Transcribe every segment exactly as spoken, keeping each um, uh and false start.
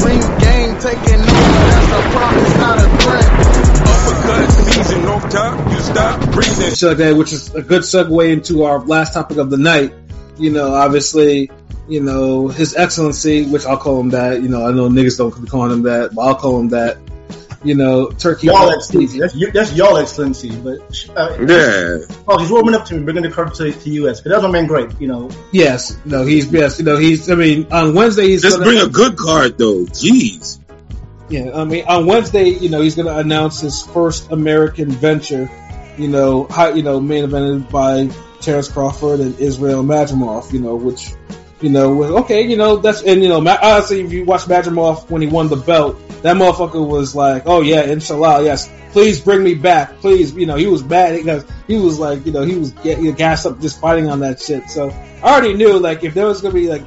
ring game taking over. That's a promise, not a threat. Uppercut season, no time, you stop breathing. Shit like that, which is a good segue into our last topic of the night. You know, obviously, you know, His Excellency, which I'll call him that. You know, I know niggas don't be calling him that, but I'll call him that. You know, Turkey. Y'all Excellency. That's, that's y'all Excellency. But uh, yeah. Oh, he's warming up to me, bringing the card to the U S. But that's my man, great. You know. Yes. No, he's yes. You know, he's. I mean, on Wednesday he's just gonna, bring a good card though. Jeez. Yeah, I mean, on Wednesday, you know, he's going to announce his first American venture. You know, high, you know, main evented by Terrence Crawford and Israel Madrimov. You know, which, you know, okay, you know, that's and you know, honestly, if you watch Madrimov when he won the belt, that motherfucker was like, oh yeah, inshallah, yes, please bring me back, please. You know, he was mad because he was like, you know, he was get, you know, gassed up just fighting on that shit. So I already knew, like, if there was gonna be like,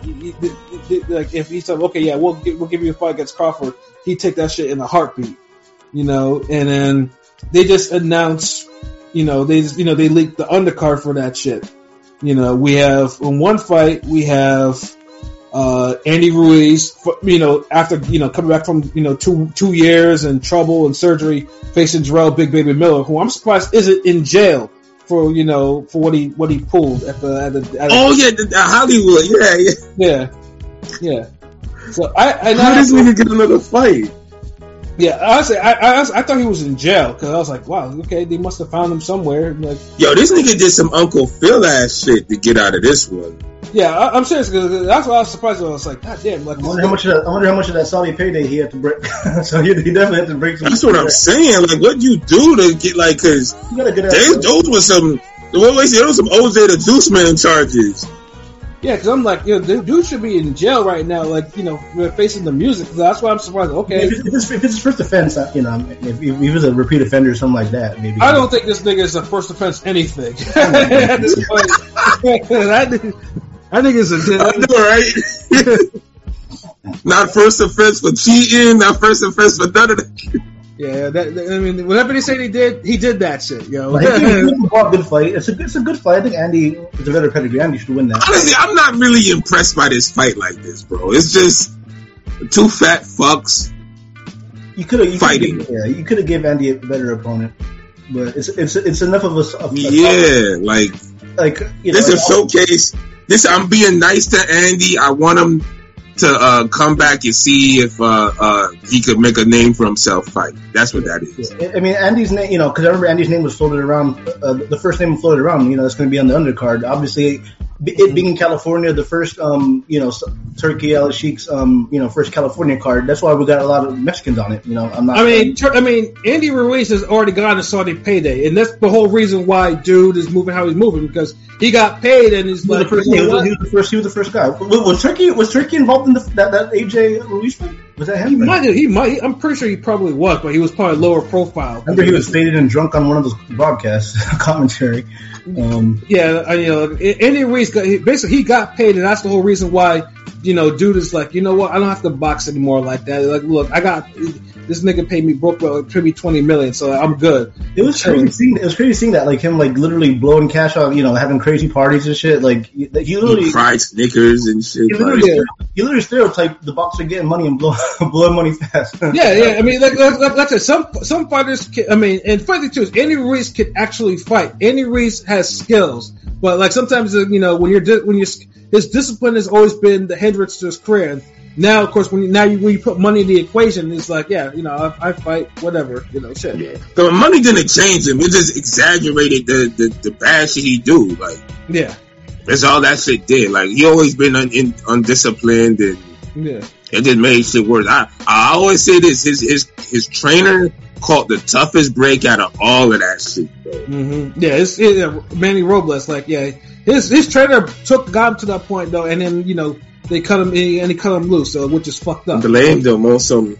like if he said, okay, yeah, we'll we'll give you a fight against Crawford, he'd take that shit in a heartbeat. You know, and then they just announced, you know, they just, you know, they leaked the undercard for that shit. You know, we have in one fight we have. Uh, Andy Ruiz, you know, after, you know, coming back from, you know, two, two years and trouble and surgery, facing Jarrell Big Baby Miller, who I'm surprised isn't in jail for, you know, for what he, what he pulled at the, at the, at oh the, yeah, the, the Hollywood, Yeah. yeah, Yeah. Yeah. So I, I how does he get another fight? Yeah, honestly, I, I, I thought he was in jail, because I was like, wow, okay, they must have found him somewhere. Like, yo, this nigga did some Uncle Phil ass shit to get out of this one. Yeah, I, I'm serious, because that's why I was surprised. I was like, God damn. Like, I wonder how much of that, I wonder how much of that Saudi payday he had to break. So he, he definitely had to break some. That's what I'm saying. Like, what you do to get, like, because those were some, what was it? Those were some O J the Juice Man charges. Yeah, because I'm like, you know, the dude should be in jail right now, like, you know, facing the music. That's why I'm surprised. Okay, if it's, if it's his first offense, you know, if he was a repeat offender or something like that, maybe. I don't think this nigga is a first offense anything at this point. I think, I think it's a. I know, right? Not first offense for cheating. Not first offense for none of that. Yeah, that, that, I mean, whatever they say he did, he did that shit, yo. Like, it's a good fight. It's a, it's a good fight. I think Andy is a better pedigree. Andy should win that. Honestly, I'm not really impressed by this fight like this, bro. It's just two fat fucks you could fighting. Could've, yeah, you could have given Andy a better opponent, but it's it's it's enough of a. a yeah, like like you this know, is a showcase. This I'm being nice to Andy. I want him to uh, come back and see if uh, uh, he could make a name for himself fight. That's what that is. Yeah. I mean, Andy's name, you know, because I remember Andy's name was floated around, uh, the first name floated around, you know, it's going to be on the undercard. Obviously, it being in California, the first, um, you know, Turkey Al Sheikh's, um, you know, first California card. That's why we got a lot of Mexicans on it. You know, I'm not. I mean, I mean, Andy Ruiz has already gotten a Saudi payday, and that's the whole reason why dude is moving how he's moving, because he got paid and he's like, he was, he, was, he was the first. He was the first guy. Was, was Turkey? Was Turkey involved in the, that that A J Ruiz thing? Was that him? He might. He might. I'm pretty sure he probably was, but he was probably lower profile. I remember he was faded and drunk on one of those broadcasts commentary. Um, yeah, I, you know, Andy Ruiz got, basically he got paid, and that's the whole reason why, you know, dude is like, you know what, I don't have to box anymore like that. Like, look, I got this nigga paid me broke well, paid me twenty million, so I'm good. It was crazy seeing. It was crazy seeing that, like him, like literally blowing cash out, you know, having crazy parties and shit. Like he literally he fried Snickers and shit. He literally, like, he literally stereotyped the boxer getting money and blow, blowing money fast. yeah, yeah. I mean, like, like, like, like I said, some some fighters. Can, I mean, and funny too is Andy Ruiz can actually fight. Andy Ruiz has skills, but like sometimes, you know, when you're when you're his discipline has always been the hindrance to his career. And now, of course, when you, now you, when you put money in the equation, it's like, yeah, you know, I, I fight, whatever, you know, shit. Yeah. The money didn't change him; it just exaggerated the, the, the bad shit he do. Like, yeah, that's all that shit did. Like, he always been un, in, undisciplined, and yeah, it just made shit worse. I I always say this: his his his trainer caught the toughest break out of all of that shit, bro. Mm-hmm. Yeah, it's it, uh, Manny Robles. Like, yeah, his his trainer took got him to that point though, and then you know they cut him and he cut him loose, so which is fucked up. Blamed him on some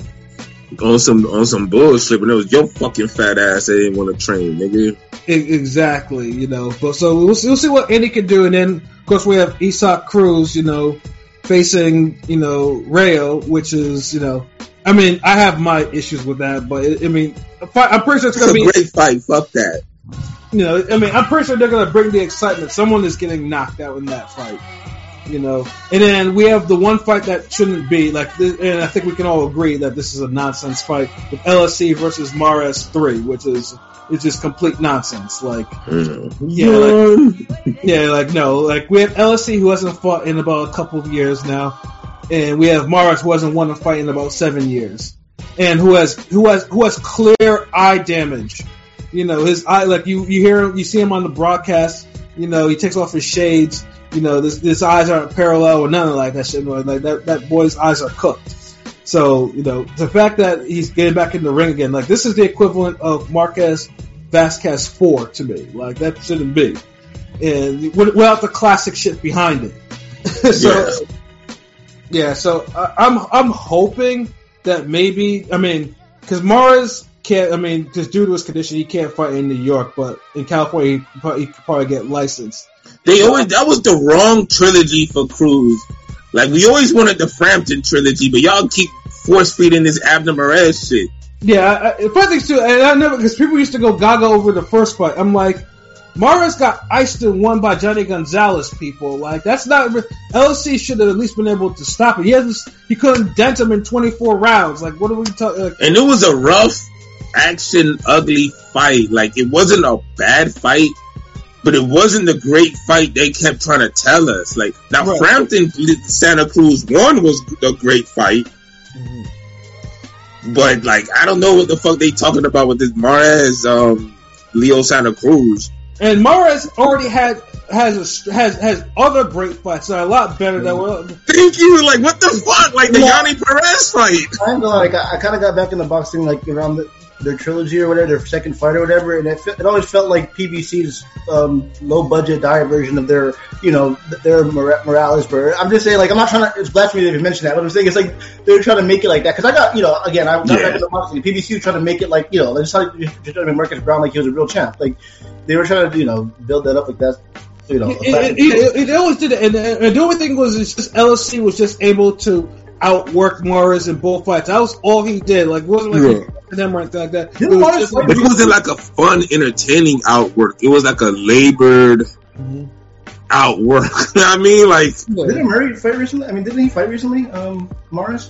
on some on some bullshit, but it was your fucking fat ass that didn't want to train, nigga. Exactly, you know. But so we'll see, we'll see what Andy can do, and then of course we have Isaac Cruz, you know, facing you know Rayo, which is you know. I mean, I have my issues with that, but it, I mean, I'm pretty sure it's going to be a great fight. Fuck that. You know, I mean, I'm pretty sure they're going to bring the excitement. Someone is getting knocked out in that fight. You know, and then we have the one fight that shouldn't be like, this, and I think we can all agree that this is a nonsense fight with L S C versus Mares three, which is it's just complete nonsense. Like, mm. yeah, like, yeah, like no, like we have L S C who hasn't fought in about a couple of years now, and we have Mares who hasn't won a fight in about seven years, and who has who has who has clear eye damage. You know, his eye, like you you hear him, you see him on the broadcast. You know, he takes off his shades. You know, this, his eyes aren't parallel or nothing like that shit. Like that, that boy's eyes are cooked. So, you know, the fact that he's getting back in the ring again, like this is the equivalent of Marquez Vasquez four to me. Like that shouldn't be, and without the classic shit behind it. so, yeah. yeah. So I, I'm I'm hoping that maybe I mean because Mares can't. I mean, just due to his condition, he can't fight in New York, but in California, he, probably, he could probably get licensed. They always that was the wrong trilogy for Cruz. Like we always wanted the Frampton trilogy, but y'all keep force feeding this Abner Mares shit. Yeah, I, funny thing too, and I never because people used to go gaga over the first fight. I'm like, Mares got iced and won by Johnny Gonzalez. People like that's not. L S C should have at least been able to stop it. He hasn't. He couldn't dent him in twenty-four rounds. Like what are we talking? Like, and it was a rough, action, ugly fight. Like it wasn't a bad fight. But it wasn't the great fight they kept trying to tell us. Like now, right. Frampton Santa Cruz one was a great fight, mm-hmm. but like I don't know what the fuck they talking about with this Mares um, Leo Santa Cruz. And Mares already had has a, has has other great fights that are a lot better than. Mm-hmm. Were, Thank you. Like what the fuck? Like the yeah. Yanni Perez fight. I know, like I, I kind of got back into boxing like around the. Their trilogy or whatever, their second fight or whatever, and it, it always felt like P B C's um, low budget diet version of their, you know, their Morales. But I'm just saying, like, I'm not trying to. It's blasphemy to mention that, but I'm saying it's like they're trying to make it like that because I got, you know, again, I got yeah. back into boxing. P B C was trying to make it like, you know, they just trying to make Marcus Brown like he was a real champ. Like they were trying to, you know, build that up like that. You know, it, it, it, it always did it, and, and the only thing was it's just L S C was just able to outwork Mares in both fights. That was all he did. Like, it wasn't like yeah. them or anything like that. It was just, but it wasn't like a fun, entertaining outwork. It was like a labored mm-hmm. outwork. You know what I mean? Like, yeah. Didn't Murray fight recently? I mean, didn't he fight recently, um, Mares?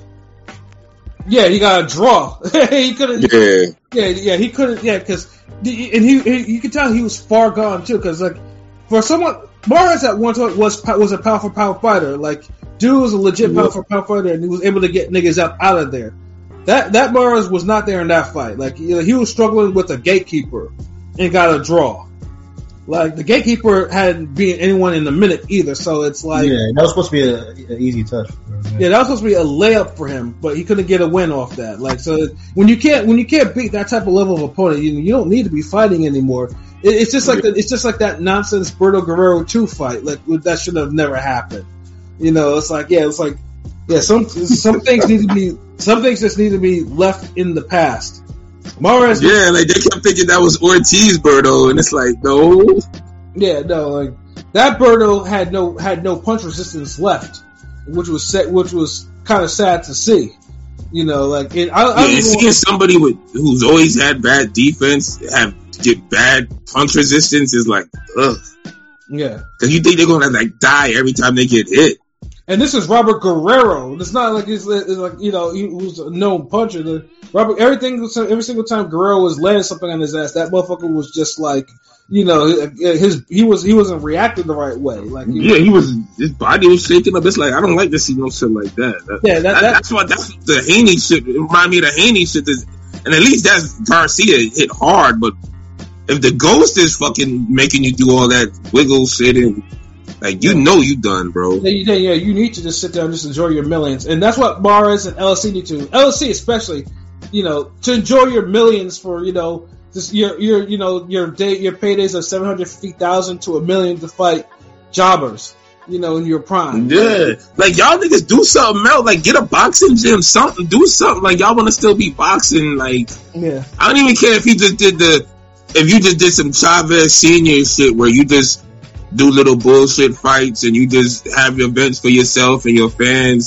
Yeah, he got a draw. he couldn't. Yeah. Yeah, yeah, he couldn't. Yeah, because and he, he, you could tell he was far gone too. Because like for someone, Mares at one point was was a power for power fighter. Like, dude was a legit power for power fighter, and he was able to get niggas out, out of there. That that Mares was not there in that fight. Like, you know, he was struggling with a gatekeeper and got a draw. Like, the gatekeeper hadn't beaten anyone in a minute either, so it's like... Yeah, that was supposed to be an easy touch. Yeah, that was supposed to be a layup for him, but he couldn't get a win off that. Like, so when you can't when you can't beat that type of level of opponent, you, you don't need to be fighting anymore. It, it's just like the, it's just like that nonsense Berto Guerrero two fight. Like, that should have never happened. You know, it's like, yeah, it's like, yeah, some some things need to be, some things just need to be left in the past. Mares, yeah, like they kept thinking that was Ortiz Berto, and it's like, no. Yeah, no, like that Berto had no had no punch resistance left, which was set, which was kind of sad to see. You know, like it, I, I yeah, seeing somebody with who's always had bad defense have get bad punch resistance is like, ugh. Yeah, because you think they're gonna like die every time they get hit. And this is Robert Guerrero. It's not like he's it's like, you know, he was a known puncher. The, Robert, everything, every single time Guerrero was laying something on his ass, that motherfucker was just like, you know, his he was he wasn't reacting the right way. Like, he, yeah, he was his body was shaking up. It's like I don't like to see no shit like that. that yeah, that, that, that, that's what that's the Haney shit. It remind me of the Haney shit. Is, and at least that's Garcia hit hard. But if the Ghost is fucking making you do all that wiggle shit and like, you know you done, bro. Yeah, yeah, you need to just sit down and just enjoy your millions. And that's what Mares and L S C need to. L S C especially, you know, to enjoy your millions for, you know, just your, your you know, your day, your paydays of seven hundred fifty thousand to a million to fight jobbers, you know, in your prime. Yeah. Like, y'all niggas do something else. Like, get a boxing gym, something. Do something. Like, y'all want to still be boxing. Like, yeah. I don't even care if you just did the, if you just did some Chavez Senior shit where you just do little bullshit fights and you just have your events for yourself and your fans.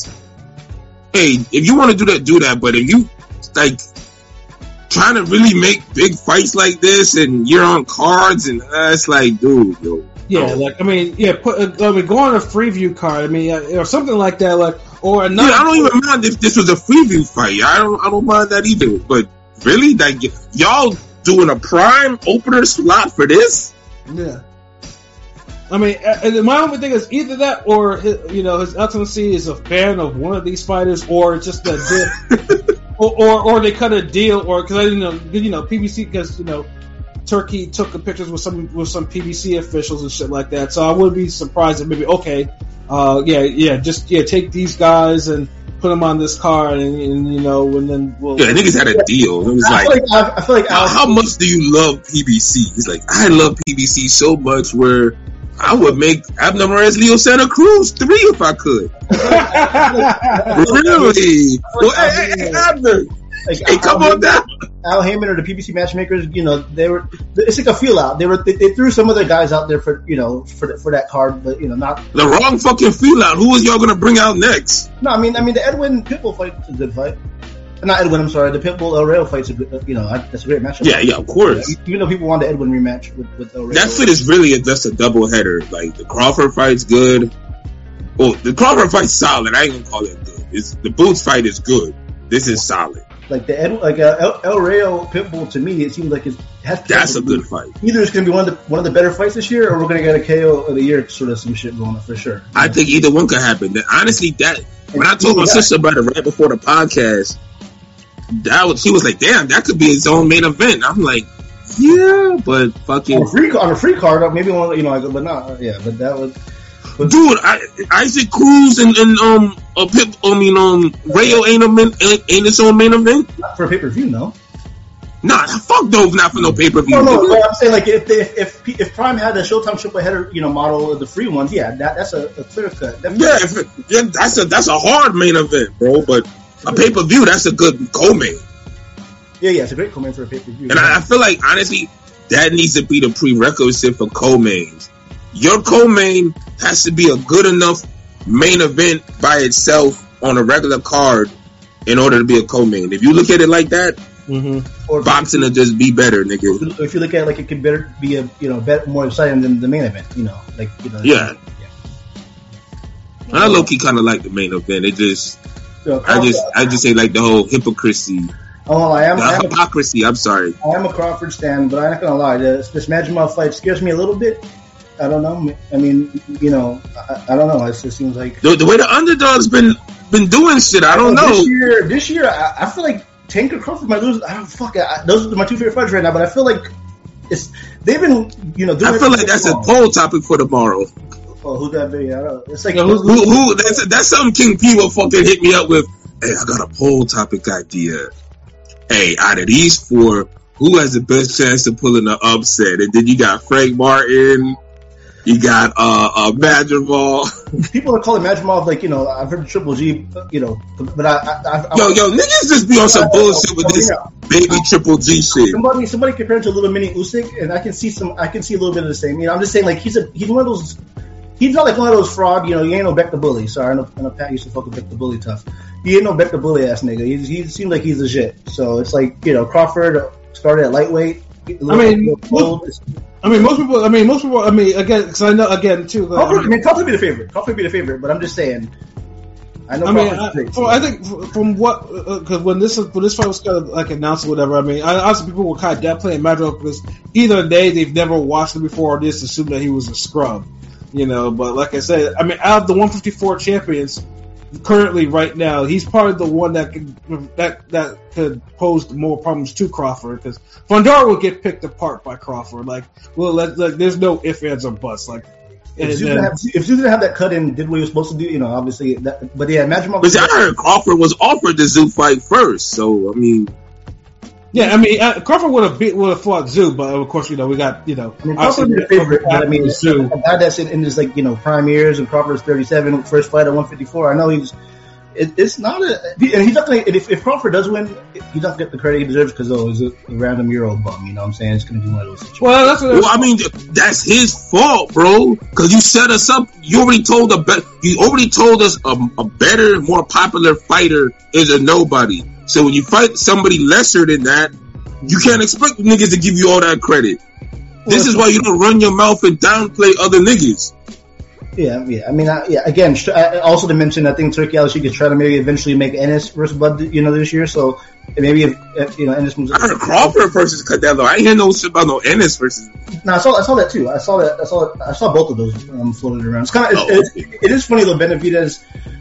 Hey, if you want to do that, do that. But if you like trying to really make big fights like this and you're on cards and uh, it's like, dude, yo, Yeah, Oh. like I mean, yeah, put I mean, go on a Freeview card. I mean, uh, or something like that, like or another. Yeah, I don't even mind if this was a Freeview fight. I don't, I don't mind that either. But really, like y- y'all doing a prime opener slot for this? Yeah. I mean, and my only thing is either that or his, you know, His Excellency is a fan of one of these fighters, or just that, or, or or they cut a deal, or because I didn't know, you know, P B C because you know. Turkey took the pictures with some with some P B C officials and shit like that. So I wouldn't be surprised if maybe okay, uh, yeah, yeah, just yeah, take these guys and put them on this card, and, and you know, and then we'll. Yeah, niggas had a deal. It was I like, feel like, I, I feel like how, Alex, how much do you love P B C? He's like, I love P B C so much where I would make Abner Mares Leo Santa Cruz three if I could. Really? Well, hey, hey, hey, Abner. like, Hey, come Al on down. Al Heyman or the P B C matchmakers, you know, they were. It's like a feel out. They were. They, they threw some other guys out there for you know for for that card, but you know, not. The wrong fucking feel out. Who is y'all gonna bring out next? No, I mean, I mean, the Edwin Pitbull fight is a good fight. Not Edwin, I'm sorry. The Pitbull El Rayo fight's a good. You know, that's a great matchup. Yeah, yeah, of course. Even though people want the Edwin rematch with, with El Rayo. That fit is really a, just a double header. Like the Crawford fight's good. Well, the Crawford fight's solid. I ain't gonna call it good. It's the Boots fight is good. This is solid. Like the Ed, like uh, El, El Rayo Pitbull, to me, it seems like it has. That's a good fight. Either it's going to be one of the one of the better fights this year, or we're going to get a K O of the year, sort of some shit going on for sure. I think either one could happen. That- Honestly, that when I told my sister about it right before the podcast, that was she was like, "Damn, that could be his own main event." I'm like, "Yeah, but fucking on a free on a free card, maybe one, you know, like, but not, yeah, but that would. But dude, I, Isaac Cruz and, and um, a Pip, I mean, um, Rayo ain't a main, ain't, ain't its own main event. not for a pay per view, no. Nah, fuck those, not for no pay per view. No, no, but I'm saying like if if if, if Prime had a Showtime triple header, you know, model of the free ones, yeah, that that's a, a clear cut. That's Yeah, if it, yeah, that's a that's a hard main event, bro. But a pay per view, that's a good co-main. yeah, yeah, it's a great comment for a pay per view. And I, I feel like honestly, that needs to be the prerequisite for co-mains. Your co-main has to be a good enough main event by itself on a regular card in order to be a co-main. If you look at it like that, Mm-hmm. Or boxing will just be better, nigga. if you look at it like it could better be a you know better, more exciting than the main event, you know, like you know. Yeah. yeah. I low key kind of like the main event. It just, So, I just, I just say like the whole hypocrisy, oh, I am. I the am hypocrisy. I'm sorry. I am a Crawford stan, but I'm not gonna lie. This, this Majimov fight scares me a little bit. I don't know. I mean, you know, I, I don't know. It just seems like The, the way the underdog's been been doing shit, I don't know. This year, this year, I, I feel like Tanker Crawford might lose. I don't fuck it. I, those are my two favorite fighters right now. But I feel like it's they've been, you know, doing I feel like that's a poll topic for tomorrow. Oh, who's that video? I don't know. It's like Yeah, who's- Who, who? That's that's something King P will fucking hit me up with. Hey, I got a poll topic idea. Hey, out of these four, who has the best chance of pulling an upset? And then you got Frank Martin. You got uh, uh Madrigal. people are calling Majimov like you know. I've heard Triple G, you know, but I, I, I Yo, yo, niggas just be on some bullshit with this baby Triple G shit. Somebody, somebody compared to a little mini Usyk, and I can see some. I can see a little bit of the same. You know, I'm just saying like he's a he's one of those. He's not like one of those fraud. You know, he ain't no Beck the Bully. Sorry, I know, I know Pat used to fuck with Beck the Bully tough. He ain't no Beck the Bully ass nigga. He he seems like he's legit. So it's like you know Crawford started at lightweight. I mean, most, I mean, most people. I mean, most people. I mean, again, because I know again too. Like, Crawford, I mean, Crawford be the favorite. Crawford be the favorite, but I'm just saying. I know. I mean, I, Crawford's great, from, I think f- from what because uh, when this when this fight was kind of like announced or whatever. I mean, I, honestly, people were kind of down playing Madrigal because either they they've never watched him before or just assumed that he was a scrub, you know. But like I said, I mean, out of the one fifty-four champions currently right now, he's probably the one that could that that could pose more problems to Crawford because Fondar will get picked apart by Crawford. Like, well, like, like there's no ifs, ands, or buts. Like. If And Zeus then- didn't have, if Zeus didn't have that cut in, did what he was supposed to do, you know, obviously. That, but yeah, imagine But see, I heard Crawford was offered the Zoo fight first, so I mean, Yeah, I mean, uh, Crawford would have beat, would have fought Zoo, but of course, you know, we got, you know, I mean, Crawford would be the favorite, but I mean, Zoo. a guy that's in, in his like you know prime years, and Crawford's thirty-seven, first fight at one fifty-four. I know he's. It, it's not a, and he's not gonna. If, if Crawford does win, he doesn't get the credit he deserves because oh, he's a, a random year old bum. You know what I'm saying? It's gonna be one of those situations. Well, that's what well, I mean, that's his fault, bro. Because you set us up. You already told a be- You already told us a, a better, more popular fighter is a nobody. So when you fight somebody lesser than that, you can't expect niggas to give you all that credit. This is why you don't run your mouth and downplay other niggas. Yeah, yeah. I mean, I, yeah. Again, also to mention, I think Turkey Al Sheikh is trying to maybe eventually make Ennis versus Bud, you know, this year. So maybe if, if you know Ennis moves. I heard Crawford versus Canelo. I ain't hear no shit about no Ennis versus. No, I saw I saw that too. I saw that. I saw I saw both of those um, floated around. It's kind of oh, it's, it's, it is funny though. Benavidez,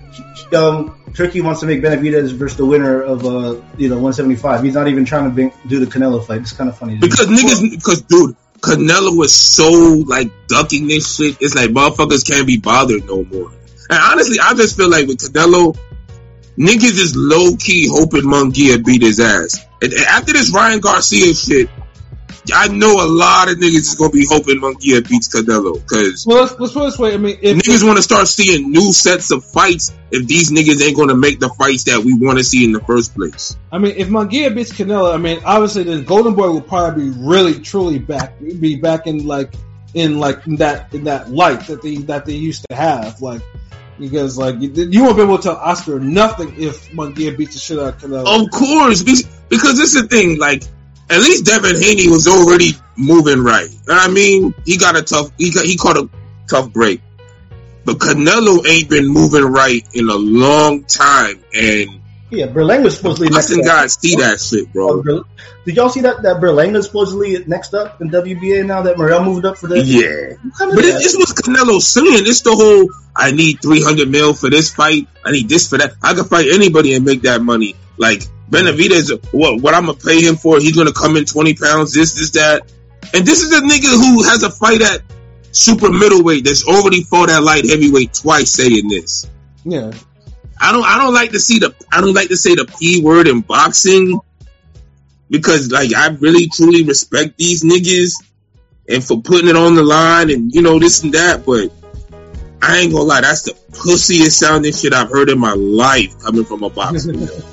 um, Turkey wants to make Benavidez versus the winner of uh, you know one seventy-five. He's not even trying to bring, do the Canelo fight. It's kind of funny because niggas. Because dude. Canelo was so like ducking this shit. It's like motherfuckers can't be bothered no more. And honestly, I just feel like with Canelo, niggas is low key hoping Munguia beat his ass. And after this Ryan Garcia shit, I know a lot of niggas is gonna be hoping Munguia beats Canelo because well, let's, let's put it this way. I mean, if, niggas want to start seeing new sets of fights if these niggas ain't gonna make the fights that we want to see in the first place. I mean, if Munguia beats Canelo, I mean, obviously then Golden Boy will probably be really truly back, be back in like in like in that in that light that they that they used to have, like because like you, you won't be able to tell Oscar nothing if Munguia beats the shit out of Canelo. Of course, because this is the thing, like. At least Devin Haney was already moving right. I mean, he got a tough, he got, he caught a tough break. But Canelo ain't been moving right in a long time. And yeah, Berlanga's supposedly next up. Guys see that shit, bro. Uh, did y'all see that, that Berlanga's supposedly next up in W B A now that Morrell moved up for this? Yeah. But it, this was Canelo saying. It's the whole, I need three hundred mil for this fight. I need this for that. I can fight anybody and make that money. Like, Benavidez, what, what I'm going to pay him for, he's going to come in twenty pounds, this, this, that. And this is a nigga who has a fight at super middleweight that's already fought at light heavyweight twice saying this. Yeah. I don't, I don't like to see the, I don't like to say the P word in boxing because, like, I really truly respect these niggas and for putting it on the line and, you know, this and that, but I ain't gonna lie, that's the pussiest sounding shit I've heard in my life coming from a boxer.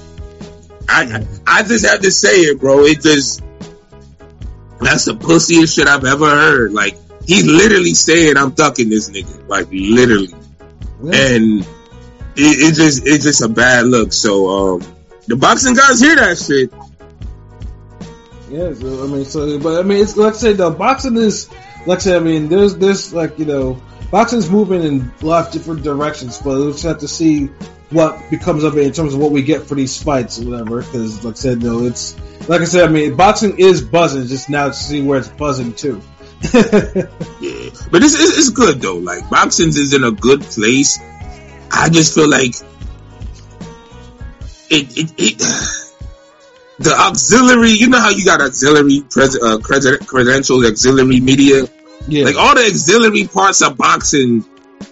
I I just have to say it, bro. It just that's the pussiest shit I've ever heard. Like he's literally saying, "I'm ducking this nigga," like literally, yeah. And it, it just it's just a bad look. So um, the boxing guys hear that shit. Yeah, so, I mean, so but I mean, it's like I said, the boxing is like I said. I mean, there's there's like you know, boxing's moving in a lot of different directions, but we'll just have to see what becomes of it in terms of what we get for these fights or whatever. Because, like I said, no, it's like I said. I mean, boxing is buzzing. Just now to see where it's buzzing to. Yeah, but it's, it's it's good though. Like boxing is in a good place. I just feel like it it, it the auxiliary. You know how you got auxiliary pres, uh, credentials, auxiliary media. Yeah. Like all the auxiliary parts of boxing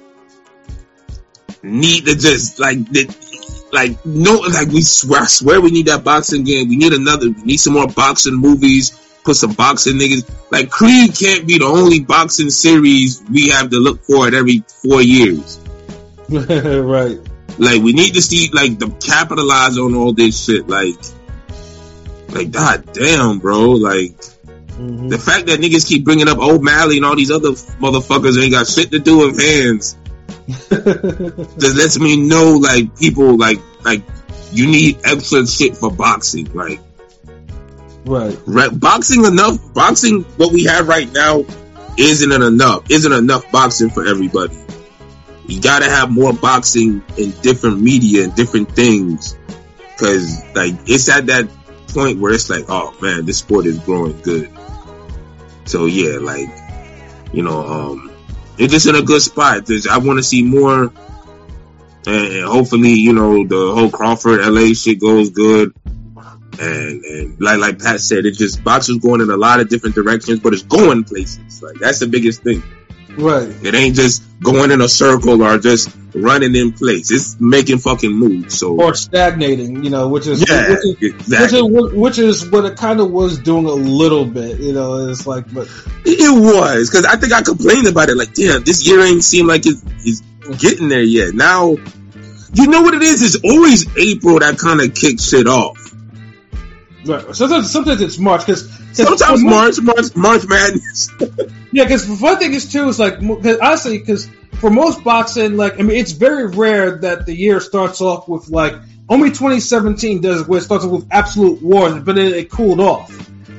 need to just like like no like we swear I swear we need that boxing game. We need another. We need some more boxing movies. Put some boxing niggas. Like Creed can't be the only boxing series we have to look for at every four years. Right. Like we need to see like the capitalize on all this shit. Like, like god damn, bro. Like mm-hmm. The fact that niggas keep bringing up O'Malley and all these other motherfuckers ain't got shit to do with hands. Just lets me know, like, people, like, like, you need extra shit for boxing, like, right. right, boxing enough, boxing, what we have right now, isn't enough, isn't enough boxing for everybody. You gotta have more boxing in different media and different things, cause, like, it's at that point where it's like, oh, man, this sport is growing good. So, yeah, like, you know, um, it's just in a good spot. There's, I want to see more, and hopefully, you know, the whole Crawford L A shit goes good. And and like like Pat said, it just boxing's going in a lot of different directions, but it's going places. Like that's the biggest thing. Right. It ain't just going in a circle or just running in place. It's making fucking moves. So or stagnating, you know, which is yeah, which is, exactly. which is which is what it kind of was doing a little bit. You know, it's like, but it was because I think I complained about it. Like, damn, this year ain't seem like it's, it's getting there yet. Now, you know what it is? It's always April that kind of kicks shit off. Right. Sometimes, sometimes it's March because sometimes March, March, March Madness. Yeah, because one thing is too is like cause honestly, because for most boxing, like I mean, it's very rare that the year starts off with like only twenty seventeen does where it starts off with absolute war, but then it cooled off.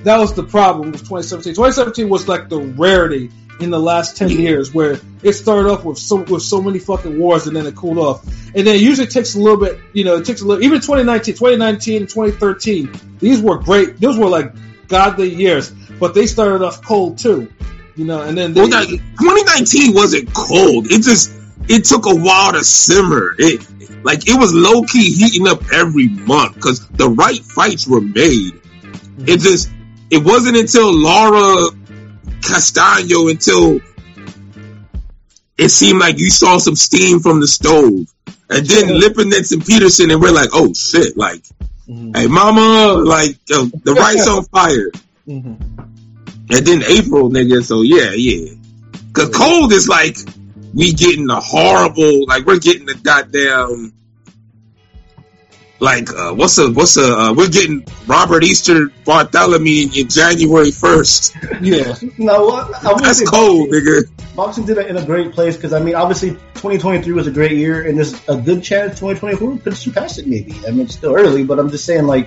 that was the problem with twenty seventeen. twenty seventeen was like the rarity in the last ten years, where it started off with so with so many fucking wars, and then it cooled off. And then it usually takes a little bit, you know, it takes a little. Even twenty nineteen, twenty nineteen, and twenty thirteen, these were great. Those were like godly years, but they started off cold too, you know. And then they, well, that, twenty nineteen wasn't cold. It just it took a while to simmer. It like it was low key heating up every month because the right fights were made. Mm-hmm. It just it wasn't until Laura Castaño until it seemed like you saw some steam from the stove, and then yeah. Lipinets and Peterson, and we're like, oh shit, like, mm-hmm. hey mama, like yo, the rice on fire. Mm-hmm. And then April, nigga, so yeah, yeah, because cold is like we getting the horrible, like we're getting the goddamn. Like, uh, what's a, what's a, uh, we're getting Robert Easter Bartholomew in January first. Yeah. No, I That's cold, boxing, nigga. Boxing did it in a great place because, I mean, obviously twenty twenty-three was a great year and there's a good chance twenty twenty-four could surpass it maybe. I mean, it's still early, but I'm just saying, like,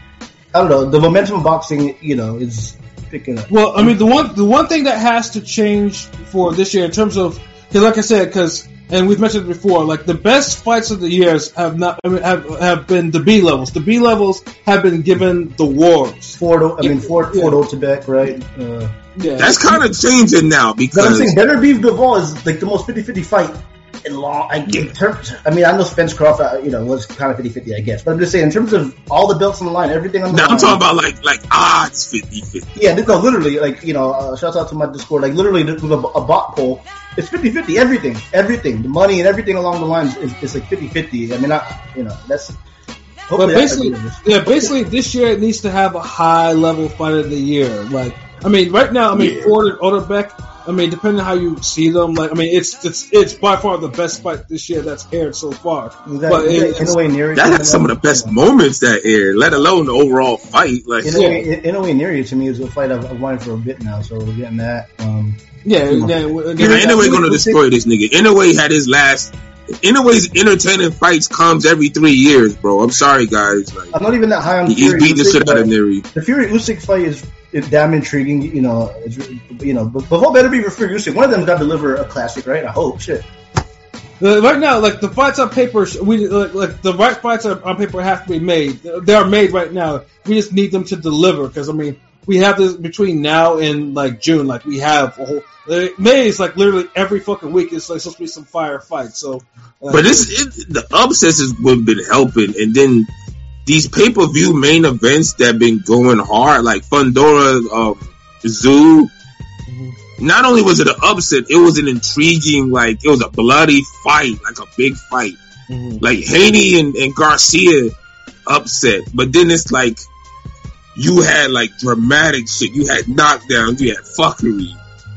I don't know, the momentum of boxing, you know, is picking up. Well, I mean, the one, the one thing that has to change for this year in terms of, because like I said, because, and we've mentioned it before, like the best fights of the years have not I mean, have have been the B levels. The B levels have been given the wars. Ford, I mean Ford, yeah. Ford Otabek, right? Uh, yeah, that's kind of changing now because but I'm saying Beterbiev Bivol is like the most fifty-fifty fight in long. I, in terms, I mean, I know Spence Crawford, you know, was kind of fifty-fifty, I guess, but I'm just saying in terms of all the belts on the line, everything on the now line. I'm talking about like like odds fifty-fifty. Yeah, no, literally, like you know, uh, shout out to my Discord, like literally with a, a bot poll. It's fifty-fifty, everything, everything, the money and everything along the lines is, is like fifty-fifty. I mean, I, you know, that's. But basically, yeah, basically this year it needs to have a high level fight of the year. Like, I mean, right now, I mean, yeah. Ford and Otabek, I mean, depending on how you see them, like, I mean, it's it's it's by far the best fight this year that's aired so far. That, but it, in a way, near that had some of the best moments that aired, let alone the overall fight. Like, in a way, in a way, near to me is a fight I've, I've wanted for a bit now, so we're getting that. Um, Yeah, yeah. yeah Inoue gonna destroy this nigga. Inoue had his last. Inoue's entertaining fights comes every three years, bro. I'm sorry, guys. Like, I'm not even that high on. He's Fury beating Usyk, the shit out of Neri. The Fury Usyk fight is, is damn intriguing. You know, it's, you know, but Bivol better be for Fury Usyk. One of them's got to deliver a classic, right? I hope. Shit. Uh, right now, like the fights on paper, we like, like the right fights on paper have to be made. They are made right now. We just need them to deliver because I mean, we have this between now and like June. Like we have a whole. Like, May is like literally every fucking week. It's like supposed to be some fire fights. So, uh, but this it, the upsets has been helping, and then these pay per view main events that have been going hard, like Fundora, um, Zoo. Mm-hmm. Not only was it an upset, it was an intriguing, like it was a bloody fight, like a big fight, mm-hmm. like Haney and, and Garcia upset. But then it's like you had like dramatic shit. You had knockdowns. You had fuckery.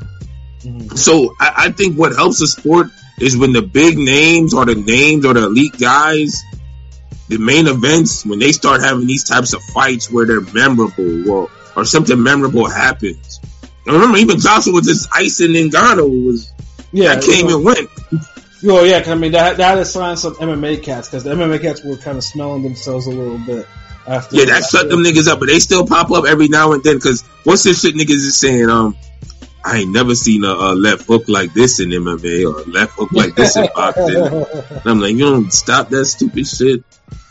Mm-hmm. So I, I think what helps the sport is when the big names or the names or the elite guys, the main events, when they start having these types of fights where they're memorable or, or something memorable happens. I remember even Joshua was just icing Ngannou was yeah that came and went. Oh yeah, cause, I mean that that had to sign some M M A cats because the M M A cats were kind of smelling themselves a little bit. After yeah, that shut them niggas up, but they still pop up every now and then. Because what's this shit niggas is saying? Um, I ain't never seen a, a left hook like this in M M A or a left hook like this in boxing. And I'm like, you don't stop that stupid shit.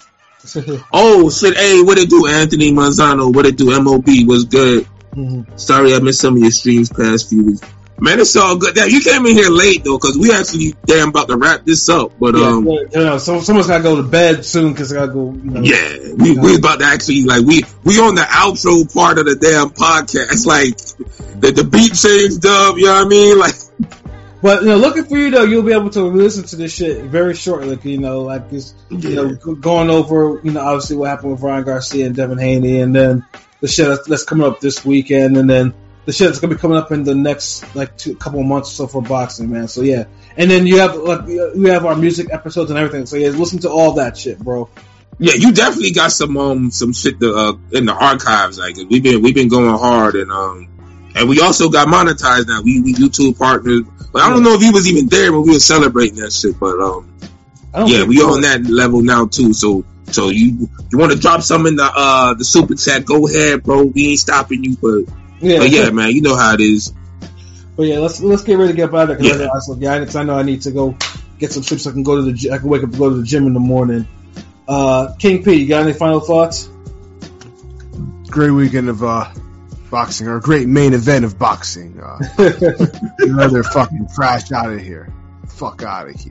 Oh shit! Hey, what it do, Anthony Manzano? What it do, M O B? What's good? Mm-hmm. Sorry, I missed some of your streams past few weeks. Man, it's all good. Damn, you came in here late though, because we actually damn about to wrap this up. But yeah, um, you know, so someone's gotta go to bed soon because I gotta go. You know, yeah, we we about to actually like we we on the outro part of the damn podcast. Like the the beat changed up. You know what I mean? Like, but you know, looking for you though, you'll be able to listen to this shit very shortly. Like, you know, like this, you yeah. know, going over, you know, obviously what happened with Ryan Garcia and Devin Haney, and then the shit that's coming up this weekend, and then the shit that's gonna be coming up in the next like two couple of months or so for boxing, man. So yeah, and then you have like we have our music episodes and everything. So yeah, listen to all that shit, bro. Yeah, you definitely got some um some shit to, uh, in the archives. Like we've been we've been going hard, and um and we also got monetized now. We we YouTube partners. But I don't know if he was even there when we were celebrating that shit. But um yeah, we on that level now too. So So you you want to drop some in the uh the super chat? Go ahead, bro. We ain't stopping you, but yeah, but yeah, man. You know how it is. But yeah, let's let's get ready to get out of there. Yeah. I, yeah, I know I need to go get some sleep so I can go to the I can wake up and go to the gym in the morning. Uh, King P, you got any final thoughts? Great weekend of uh, boxing, or a great main event of boxing. Uh, another fucking trash out of here. Fuck out of here.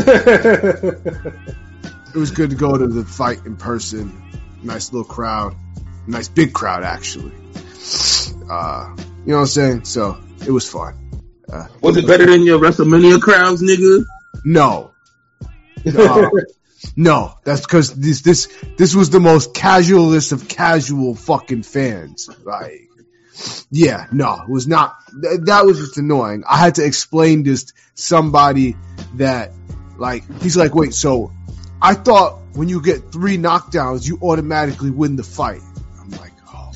It was good to go to the fight in person. Nice little crowd. Nice big crowd, actually. Uh, you know what I'm saying? So, it was fun. Uh, was it better than your WrestleMania crowds, nigga? No. Uh, no, that's because this this this was the most casualist of casual fucking fans. Like, yeah, no, it was not. Th- that was just annoying. I had to explain this to somebody that, like, he's like, wait, so I thought when you get three knockdowns, you automatically win the fight. I'm like, oh,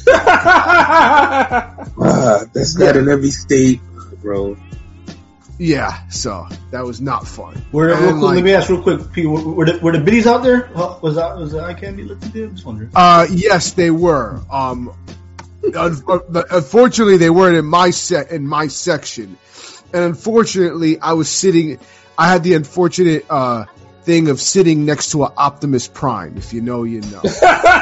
uh, that's not in every state, bro. Yeah, so that was not fun. Were, real quick, like, let me ask real quick, P, were, were, the, were the biddies out there? Was that was the eye candy looking good? Just wondering. Uh, yes, they were. Um, un- unfortunately, they weren't in my set in my section, and unfortunately, I was sitting. I had the unfortunate uh thing of sitting next to an Optimus Prime. If you know, you know.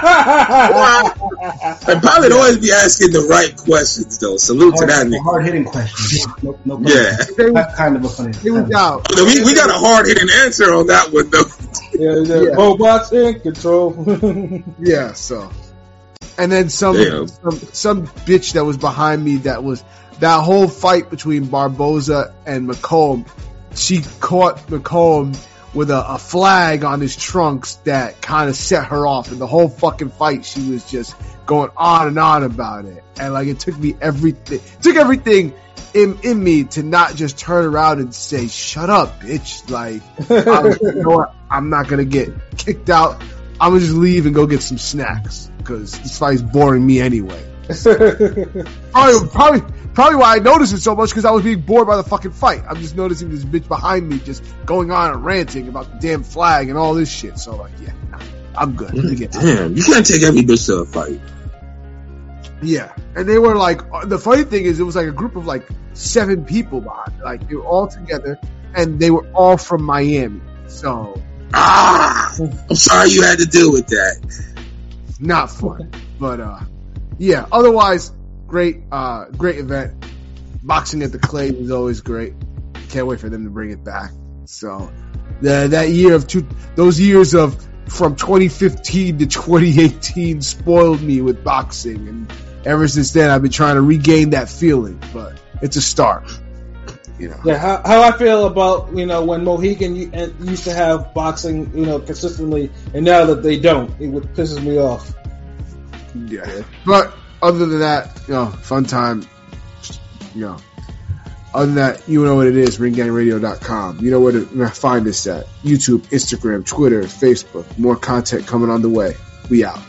And Pilot yeah. always be asking the right questions, though. Salute hard, to that nigga. Hard hitting questions. No, no yeah, that's kind of a funny. It was out. You know, we we got a hard hitting answer on that one, though. Yeah, yeah. yeah. Robots in control. Yeah. So, and then some, some some bitch that was behind me. That was that whole fight between Barboza and McComb. She caught McComb with a, a flag on his trunks that kind of set her off. And the whole fucking fight, she was just going on and on about it. And like, it took me everything, it took everything in, in me to not just turn around and say, shut up, bitch. Like, I was, you know what? I'm not going to get kicked out. I'm going to just leave and go get some snacks because this fight's boring me anyway. probably, probably, probably why I noticed it so much because I was being bored by the fucking fight. I'm just noticing this bitch behind me just going on and ranting about the damn flag and all this shit. So like, yeah, nah, I'm good. Damn, you can't take every bitch to a fight. Yeah, and they were like, the funny thing is, it was like a group of like seven people behind, like they were all together, and they were all from Miami. So ah, I'm sorry you had to deal with that. Not fun, but uh. Yeah, otherwise, great, uh, great event. Boxing at the Clay was always great. Can't wait for them to bring it back. So, the, that year of two, those years of from twenty fifteen to twenty eighteen spoiled me with boxing, and ever since then, I've been trying to regain that feeling. But it's a start. You know. Yeah, how, how I feel about, you know, when Mohegan used to have boxing, you know, consistently, and now that they don't, it would pisses me off. Yeah, but other than that, you know, fun time. You know, other than that, you know what it is, ring gang radio dot com. You know where to find us at. YouTube, Instagram, Twitter, Facebook. More content coming on the way. We out.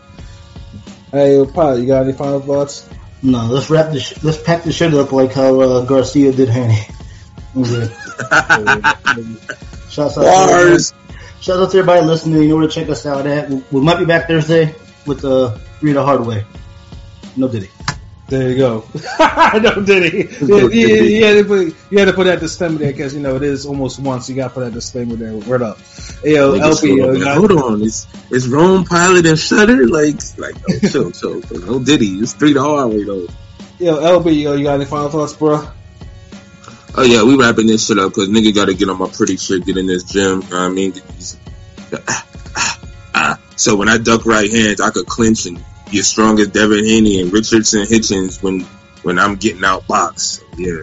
Hey, Pilot, you got any final thoughts? No, let's wrap this. Sh- let's pack this shit up like how uh, Garcia did Haney. Okay. Shouts out Bars. To Shout out to everybody listening. You know where to check us out at. We, we might be back Thursday with the uh, Three the Hard Way. No Diddy. There you go. No Diddy. Yeah, yeah, you, had to put, you had to put that disclaimer there because, you know, it is almost once. You got to put that disclaimer there. Word up. Hey, yo, L B, yo, got, hold on. It's, it's Rome, Pilot, and Shutter? Like, like oh, chill, chill. No Diddy. It's Three the Hard Way, though. Yo, L B, yo, you got any final thoughts, bro? Oh, yeah, we wrapping this shit up because nigga got to get on my pretty shit, get in this gym. You know what I mean? So when I duck right hands, I could clinch and get strong as Devin Haney and Richardson Hitchens when when I'm getting out box. Yeah.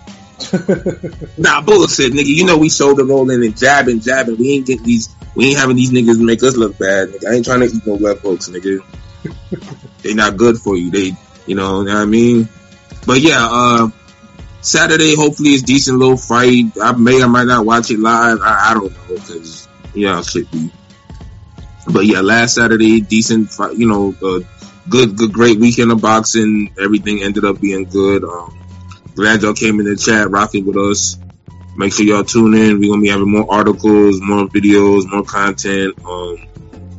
Nah, bullshit, nigga. You know we shoulder rolling and jabbing, jabbing. We ain't getting these. We ain't having these niggas make us look bad, nigga. I ain't trying to eat no left hooks, nigga. They not good for you. They, you know, what I mean. But yeah, uh, Saturday hopefully it's decent little fight. I may or might not watch it live. I, I don't know because you know shit be. But yeah, last Saturday, decent, you know, uh, good, good, great weekend of boxing. Everything ended up being good. Um, glad y'all came in the chat, rocking with us. Make sure y'all tune in. We're gonna be having more articles, more videos, more content. Um,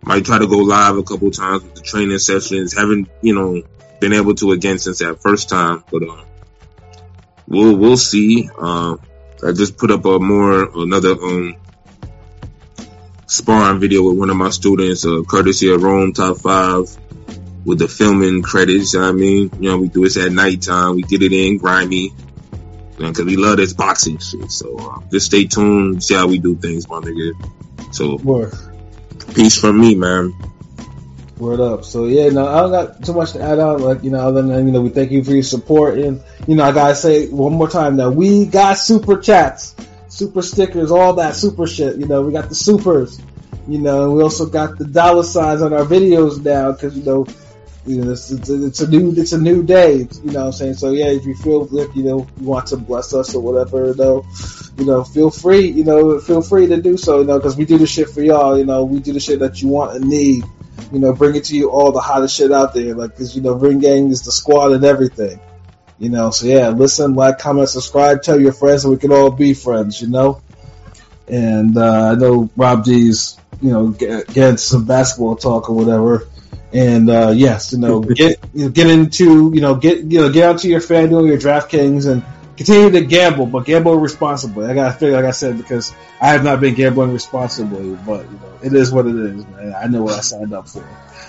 Might try to go live a couple times with the training sessions. Haven't, you know, been able to again since that first time, but uh, we'll we'll see. Uh, I just put up a more another um sparring video with one of my students, uh, courtesy of Rome Top Five, with the filming credits. You know what I mean, you know, we do this at nighttime. We get it in grimy, because you know, we love this boxing shit. So uh, just stay tuned, see how we do things, my nigga. So. Word. Peace from me, man. Word up. So yeah, no, I don't got too much to add on. Like, you know, other than, you know, we thank you for your support, and you know, I gotta say one more time that we got super chats, super stickers, all that super shit. You know, we got the supers. You know, and we also got the dollar signs on our videos now because you know, you know, it's, it's, it's a new it's a new day. You know what I'm saying? So yeah, if you feel like, you know, you want to bless us or whatever, though, you know, feel free. You know, feel free to do so. You know, because we do the shit for y'all. You know, we do the shit that you want and need. You know, bring it to you all the hottest shit out there. Like, because you know, Ring Gang is the squad and everything. You know, so yeah, listen, like, comment, subscribe, tell your friends, so we can all be friends. You know, and uh, I know Rob G's, you know, get, get some basketball talk or whatever. And uh, yes, you know, get you know, get into you know get you know get onto your FanDuel, your DraftKings, and continue to gamble, but gamble responsibly. I gotta figure, like I said, because I have not been gambling responsibly, but you know, it is what it is, man. I know what I signed up for.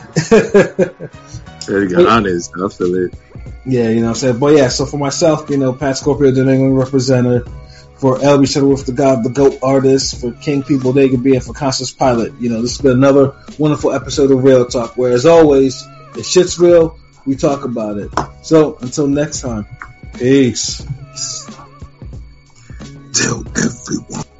Very good, honest. I feel it. Yeah, you know what I'm saying. But yeah, so for myself, you know, Pat Scorpio, the New England representative. For L B Shuttleworth, the God, the GOAT artist, for King P. Bodega B, and for Conscious Pilot. You know, this has been another wonderful episode of Real Talk, where, as always, if shit's real, we talk about it. So, until next time, peace. Tell everyone.